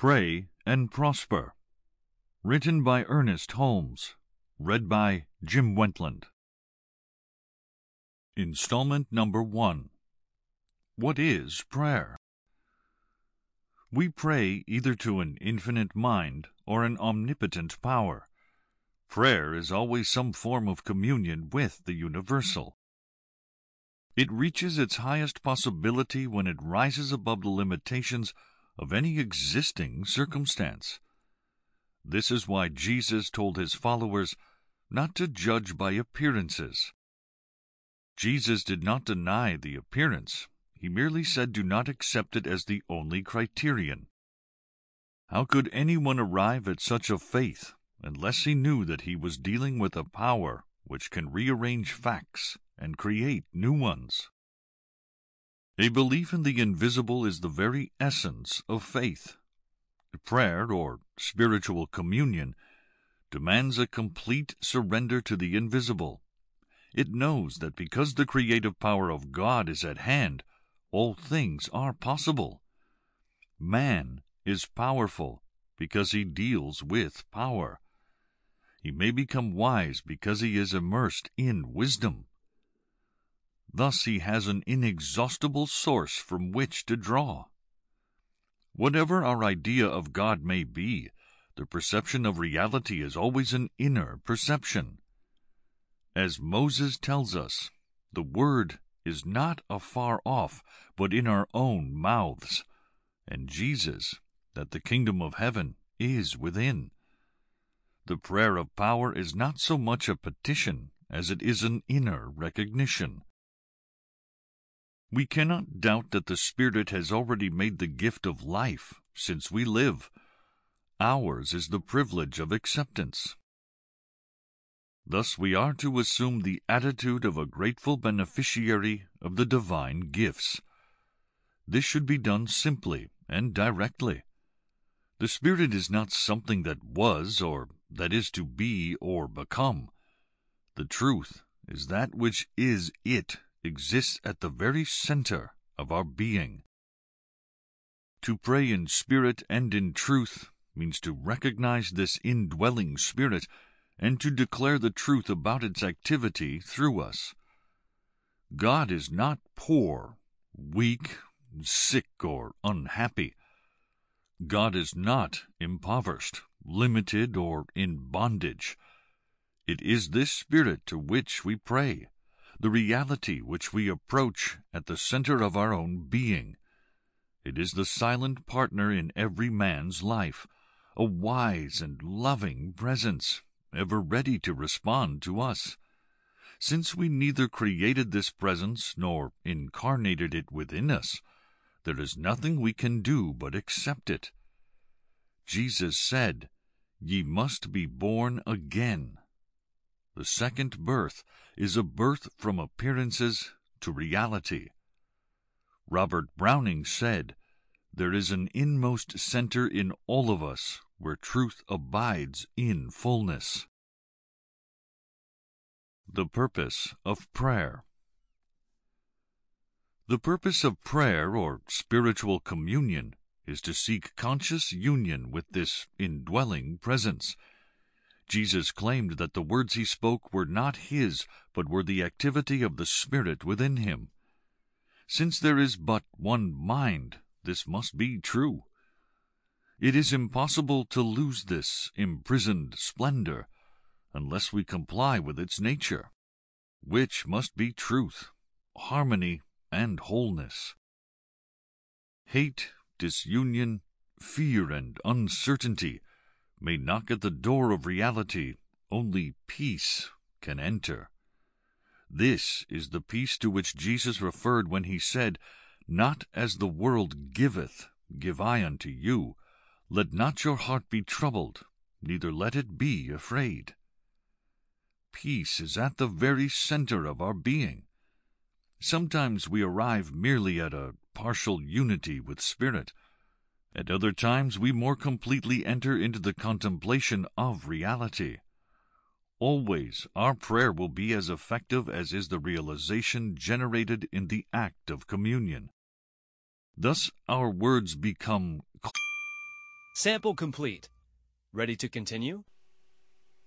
Pray and Prosper. Written by Ernest Holmes. Read by Jim Wentland. Installment number 1. What is prayer? We pray either to an infinite mind or an omnipotent power. Prayer is always some form of communion with the universal. It reaches its highest possibility when it rises above the limitations of any existing circumstance. This is why Jesus told his followers not to judge by appearances. Jesus did not deny the appearance. He merely said do not accept it as the only criterion. How could anyone arrive at such a faith unless he knew that he was dealing with a power which can rearrange facts and create new ones? A belief in the invisible is the very essence of faith. Prayer, or spiritual communion, demands a complete surrender to the invisible. It knows that because the creative power of God is at hand, all things are possible. Man is powerful because he deals with power. He may become wise because he is immersed in wisdom. Thus he has an inexhaustible source from which to draw. Whatever our idea of God may be, the perception of reality is always an inner perception. As Moses tells us, the Word is not afar off, but in our own mouths, and Jesus, that the kingdom of heaven is within. The prayer of power is not so much a petition as it is an inner recognition. We cannot doubt that the Spirit has already made the gift of life since we live. Ours is the privilege of acceptance. Thus we are to assume the attitude of a grateful beneficiary of the divine gifts. This should be done simply and directly. The Spirit is not something that was or that is to be or become. The truth is that which is it exists at the very center of our being. To pray in spirit and in truth means to recognize this indwelling Spirit and to declare the truth about its activity through us. God is not poor, weak, sick, or unhappy. God is not impoverished, limited, or in bondage. It is this Spirit to which we pray, the reality which we approach at the center of our own being. It is the silent partner in every man's life, a wise and loving presence, ever ready to respond to us. Since we neither created this presence nor incarnated it within us, there is nothing we can do but accept it. Jesus said, "Ye must be born again." The second birth is a birth from appearances to reality. Robert Browning said, "There is an inmost center in all of us where truth abides in fullness." The purpose of prayer. The purpose of prayer, or spiritual communion, is to seek conscious union with this indwelling presence. Jesus claimed that the words he spoke were not his, but were the activity of the Spirit within him. Since there is but one mind, this must be true. It is impossible to lose this imprisoned splendor unless we comply with its nature, which must be truth, harmony, and wholeness. Hate, disunion, fear, and uncertainty may knock at the door of reality. Only peace can enter. This is the peace to which Jesus referred when he said, "Not as the world giveth, give I unto you. Let not your heart be troubled, neither let it be afraid." Peace is at the very center of our being. Sometimes we arrive merely at a partial unity with Spirit. At other times we more completely enter into the contemplation of reality. Always our prayer will be as effective as is the realization generated in the act of communion. Thus our words become Sample complete. Ready to continue?